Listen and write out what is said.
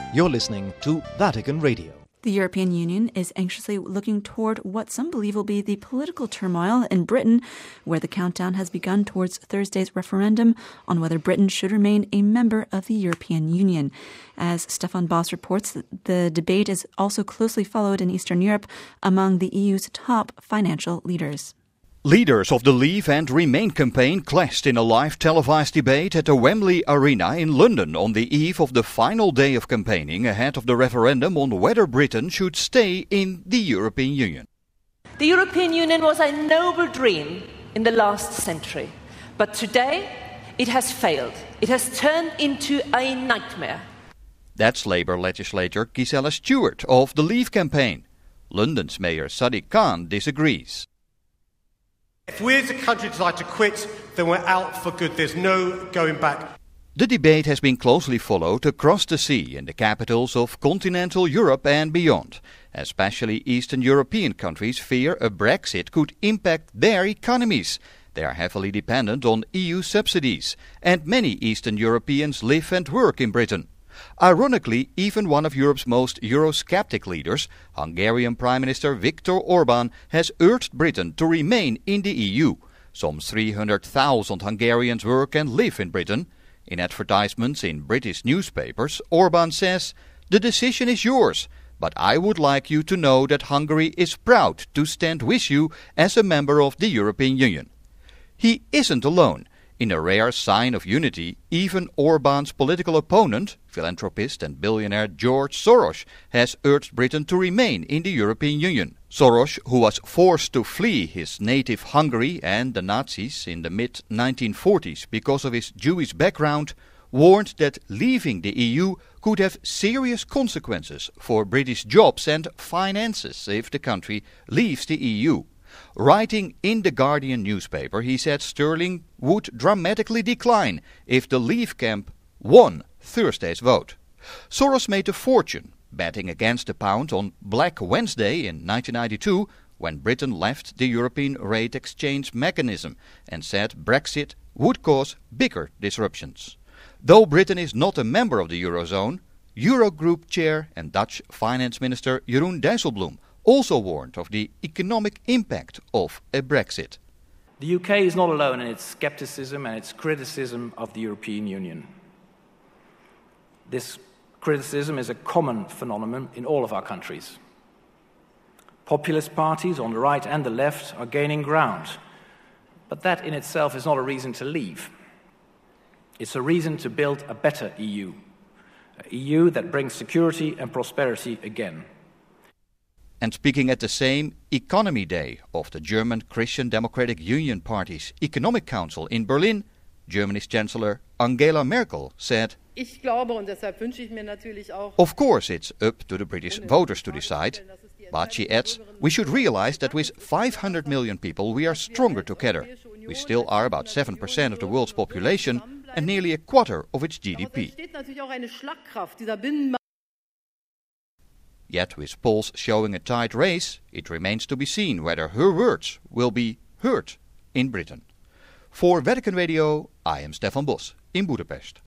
You're listening to Vatican Radio. The European Union is anxiously looking toward what some believe will be the political turmoil in Britain, where the countdown has begun towards Thursday's referendum on whether Britain should remain a member of the European Union. As Stefan Boss reports, the debate is also closely followed in Eastern Europe among the EU's top financial leaders. Leaders of the Leave and Remain campaign clashed in a live televised debate at the Wembley Arena in London on the eve of the final day of campaigning ahead of the referendum on whether Britain should stay in the European Union. The European Union was a noble dream in the last century, but today it has failed. It has turned into a nightmare. That's Labour legislator Gisela Stewart of the Leave campaign. London's Mayor Sadiq Khan disagrees. If we as a country decide to quit, then we're out for good. There's no going back. The debate has been closely followed across the sea in the capitals of continental Europe and beyond. Especially Eastern European countries fear a Brexit could impact their economies. They are heavily dependent on EU subsidies, and many Eastern Europeans live and work in Britain. Ironically, even one of Europe's most Eurosceptic leaders, Hungarian Prime Minister Viktor Orban, has urged Britain to remain in the EU. Some 300,000 Hungarians work and live in Britain. In advertisements in British newspapers, Orban says, "The decision is yours, but I would like you to know that Hungary is proud to stand with you as a member of the European Union." He isn't alone. In a rare sign of unity, even Orban's political opponent, philanthropist and billionaire George Soros, has urged Britain to remain in the European Union. Soros, who was forced to flee his native Hungary and the Nazis in the mid-1940s because of his Jewish background, warned that leaving the EU could have serious consequences for British jobs and finances if the country leaves the EU. Writing in the Guardian newspaper, he said sterling would dramatically decline if the Leave camp won Thursday's vote. Soros made a fortune betting against the pound on Black Wednesday in 1992, when Britain left the European rate exchange mechanism and said Brexit would cause bigger disruptions. Though Britain is not a member of the Eurozone, Eurogroup chair and Dutch finance minister Jeroen Dijsselbloem also warned of the economic impact of a Brexit. The UK is not alone in its scepticism and its criticism of the European Union. This criticism is a common phenomenon in all of our countries. Populist parties on the right and the left are gaining ground, but that in itself is not a reason to leave. It's a reason to build a better EU, an EU that brings security and prosperity again. And speaking at the same Economy Day of the German Christian Democratic Union Party's Economic Council in Berlin, Germany's Chancellor Angela Merkel said, "Of course it's up to the British voters to decide, but," she adds, "we should realize that with 500 million people we are stronger together. We still are about 7% of the world's population and nearly a quarter of its GDP. Yet with polls showing a tight race, it remains to be seen whether her words will be heard in Britain." For Vatican Radio, I am Stefan Boss in Budapest.